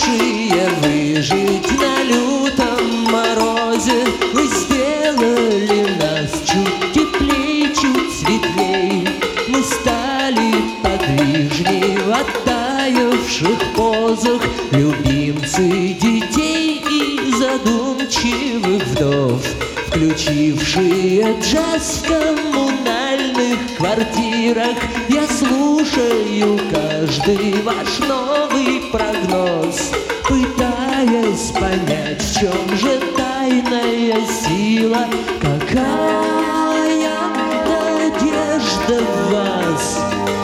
сумевшие выжить на лютом морозе, вы сделали нас чуть теплей, чуть светлей. Мы стали подвижней в оттаивших позах, любимцы детей и задумчивых вдов, включившие джаз в коммунальных квартирах. Я слушаю каждый ваш новый прогноз, пытаясь понять, в чем же тайная сила. Какая надежда в вас,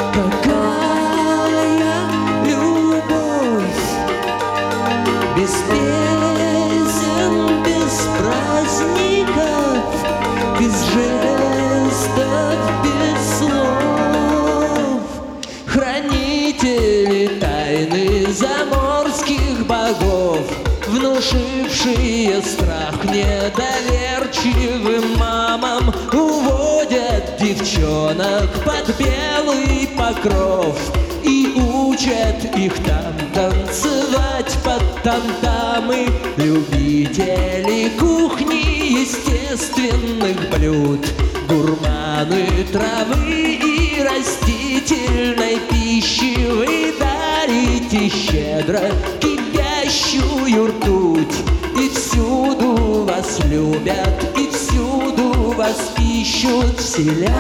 какая любовь, без песен, без праздников, без жестов, без слов. Хранители тайны заморских богов, внушившие страх недоверчивым мамам, уводят девчонок под белый покров и учат их там танцевать под там-тамы. Любители кухни естественных блюд, гурманы травы и растительной пищи, вы дарите щедро кипящую ртуть. И всюду вас любят, и всюду вас ищут, вселяя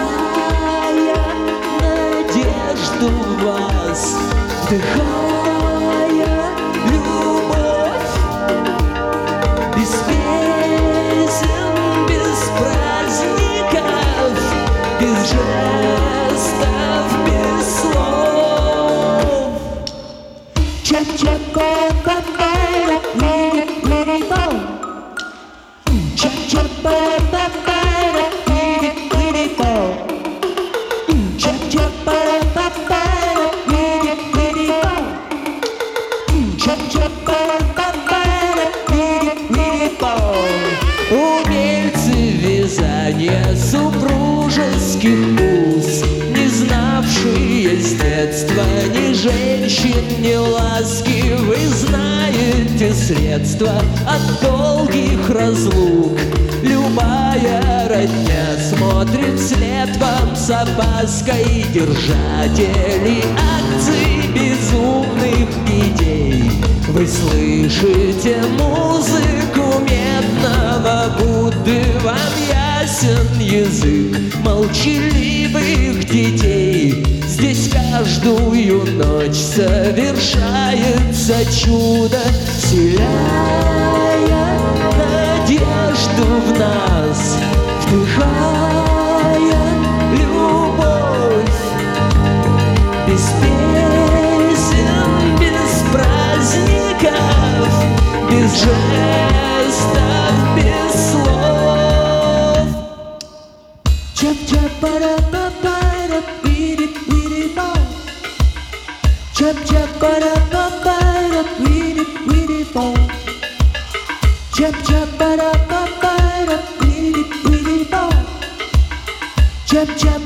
надежду в вас, вдыхая любовь. Без песен, без праздников, без жестов, без слов. Чап-чап-ка-ка-ка-ка-ка-ка-ка-ка. Умельцы вязания супружеских уз, не знавшие с детства ни женщин, ни ласки, вы знаете средства от долгих разлук. Любая родня смотрит вслед вам с опаской, держатели акций безумных идей. Вы слышите музыку медного Будды, вам ясен язык молчаливых детей. Здесь каждую ночь совершается чудо, вселяя надежду в нас, вдыхая любовь. Без песен, без праздников, без жестов, без слов. Чап-чап-пара-па-пара-пири-пири-пау. Чап-чап-пара-па-пара-пири-пири-пау. Чап-чап-пара-па-пара-пири-пири-пау. Чап-чап.